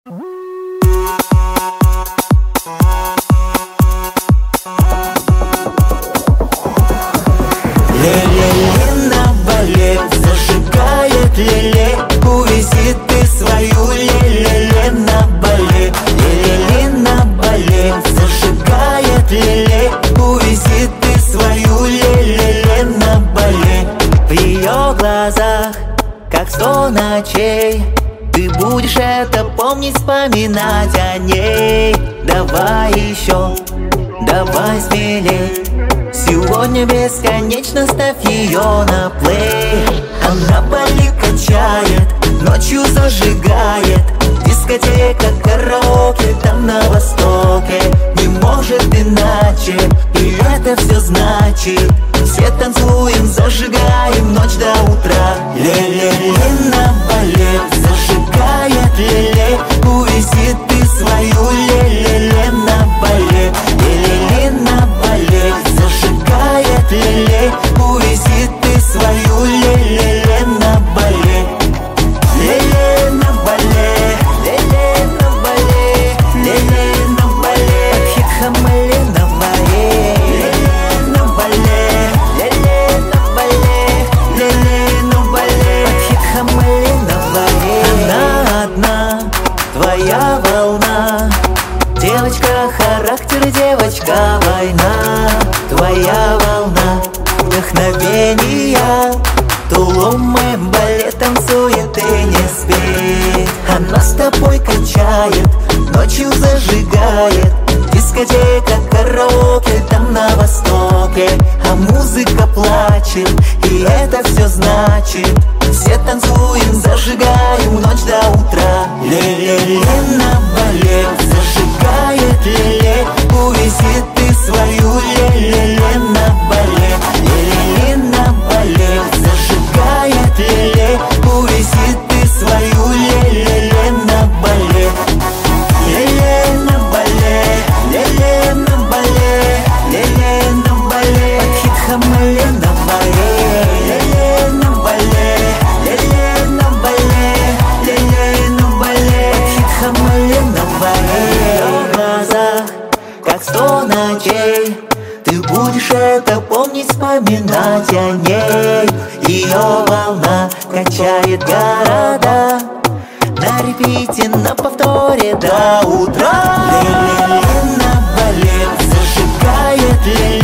Ле-ле-ле на бале зажигает ле-ле. Увези ты свою ле-ле-ле на бале. Ле-ле-ле на бале зажигает ле-ле. Увези ты свою ле-ле-ле на бале. В ее глазах, как 100 ночей, ты будешь это помнить, вспоминать о ней. Давай еще, давай смелей. Сегодня бесконечно ставь ее на плей. Она балик качает, ночью зажигает. Дискотека, караоке, там на востоке. Не может иначе, и это все значит. Все танцуем, зажигаем ночь до утра. Ле-ле-ле на бале зажигает ле-ле. Увези ты свою ле-ле-ле на бале. Ле-ле-ле на бале зажигает ле-ле. Увези ты свою ле-ле-ле на бале. Ле-ле на бале, ле-ле на бале, ле-ле на бале. Хит Хамали на бале. Ле-ле на бале, ле-ле на бале, ле-ле на бале. Хит Хамали на бале. Она одна, твоя волна. Девочка характер, девочка война. Твоя волна вдохновения. Тулумом балет танцует и не спит. Она с тобой качает, ночью зажигает. Дискотека, караоке, там на востоке. А музыка плачет, и это все значит. Все танцуем, зажигаем ночь до утра. Ле-ле-ле на бале зажигает ле-ле. Увези ты свою ле-ле-ле на бале. Ле-ле-ле на бале зажигает ле-ле. Увези ты свою ле-ле-ле на бале. Ле-ле на бале, ле-ле на бале, ле-ле на бале. Хит Хамали на бале. Ле-ле на бале, ле-ле на бале, ле-ле на бале. Хит Хамали на бале. В глазах, как 100 ночей, ты будешь это помнить, вспоминать о ней. Ее волна качает города. На репите, на повторе до утра. Ле-ле-ле на бале зажигает ле-ле.